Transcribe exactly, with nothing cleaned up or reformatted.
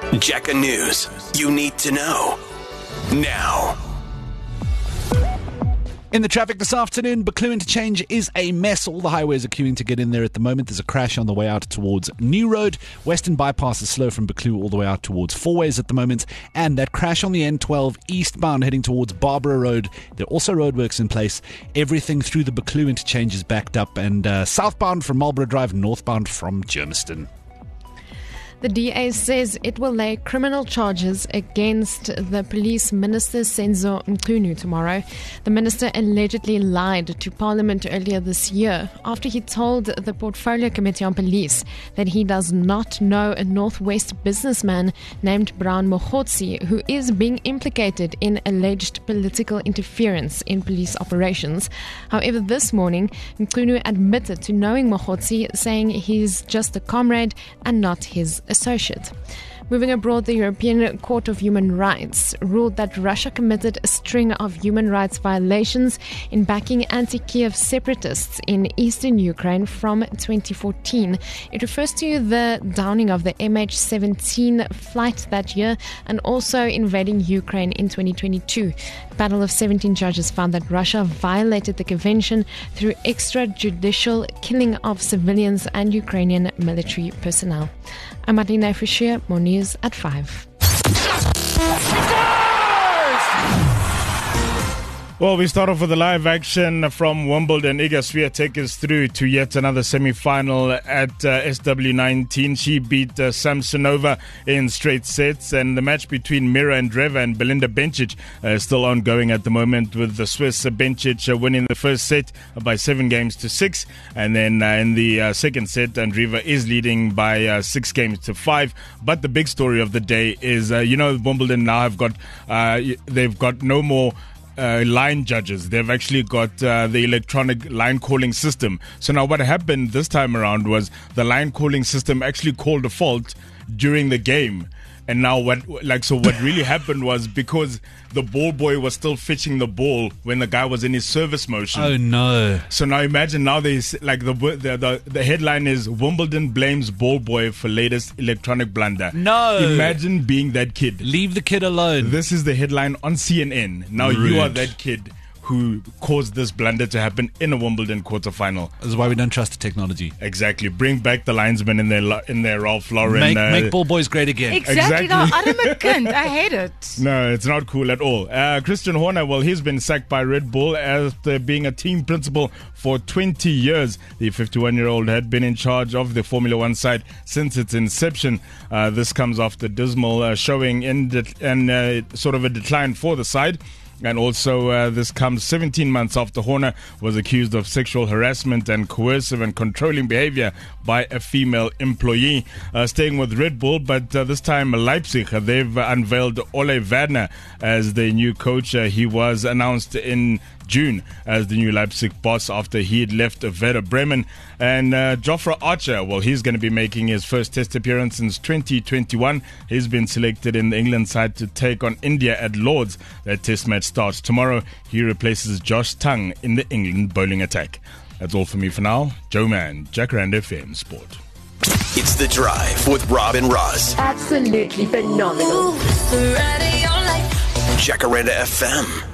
Jacka News. You need to know. Now. In the traffic this afternoon, Buccleuch Interchange is a mess. All the highways are queuing to get in there at the moment. There's a crash on the way out towards New Road. Western Bypass is slow from Buccleuch all the way out towards Fourways at the moment. And that crash on the N twelve eastbound heading towards Barbara Road. There are also roadworks in place. Everything through the Buccleuch Interchange is backed up. And uh, southbound from Marlborough Drive, northbound from Germiston. The D A says it will lay criminal charges against the police minister Senzo Mchunu tomorrow. The minister allegedly lied to Parliament earlier this year after he told the Portfolio Committee on Police that he does not know a Northwest businessman named Brown Mogotsi who is being implicated in alleged political interference in police operations. However, this morning, Mchunu admitted to knowing Mogotsi, saying he's just a comrade and not his associate. Moving abroad, the European Court of Human Rights ruled that Russia committed a string of human rights violations in backing anti-Kiev separatists in eastern Ukraine from twenty fourteen. It refers to the downing of the M H seventeen flight that year and also invading Ukraine in twenty twenty-two. A panel of seventeen judges found that Russia violated the convention through extrajudicial killing of civilians and Ukrainian military personnel. I'm Madeleine Fischer, more news at five. Well, we start off with the live action from Wimbledon. Iga Swiatek take us through to yet another semi-final at uh, S W nineteen. She beat uh, Samsonova in straight sets, and the match between Mira Andreeva and Belinda Bencic uh, is still ongoing at the moment, with the Swiss uh, Bencic uh, winning the first set by seven games to six, and then uh, in the uh, second set, Andreeva is leading by uh, six games to five. But the big story of the day is, uh, you know, Wimbledon now have got uh, they've got no more Uh, line judges. They've actually got uh, the electronic line calling system. So now what happened this time around was the line calling system actually called a fault during the game. And now what, like, so what really happened was, because the ball boy was still fetching the ball when the guy was in his service motion. Oh no. So now imagine now there's like the, the the the headline is Wimbledon blames ball boy for latest electronic blunder. No. Imagine being that kid. Leave the kid alone. This is the headline on C N N. Now Rude. You are that kid who caused this blunder to happen in a Wimbledon quarterfinal. This is why we don't trust the technology. Exactly. Bring back the linesman in their in their Ralph Lauren. Make, uh, make ball boys great again. Exactly. Exactly. No, I'm a kind. I hate it. No, it's not cool at all. Uh, Christian Horner, well, he's been sacked by Red Bull after being a team principal for twenty years. The fifty-one-year-old had been in charge of the Formula One side since its inception. Uh, this comes after dismal uh, showing in de- and uh, sort of a decline for the side. And also, uh, this comes seventeen months after Horner was accused of sexual harassment and coercive and controlling behavior by a female employee. Uh, staying with Red Bull, but uh, this time Leipzig, they've unveiled Ole Werner as the new coach. Uh, he was announced in June as the new Leipzig boss after he had left Werder Bremen. And uh, Jofra Archer, well, he's going to be making his first test appearance since twenty twenty-one. He's been selected in the England side to take on India at Lord's. That test match starts tomorrow. He replaces Josh Tongue in the England bowling attack. That's all for me for now. Joe Man, Jacaranda F M Sport. It's The Drive with Rob and Roz. Absolutely phenomenal. Jacaranda F M.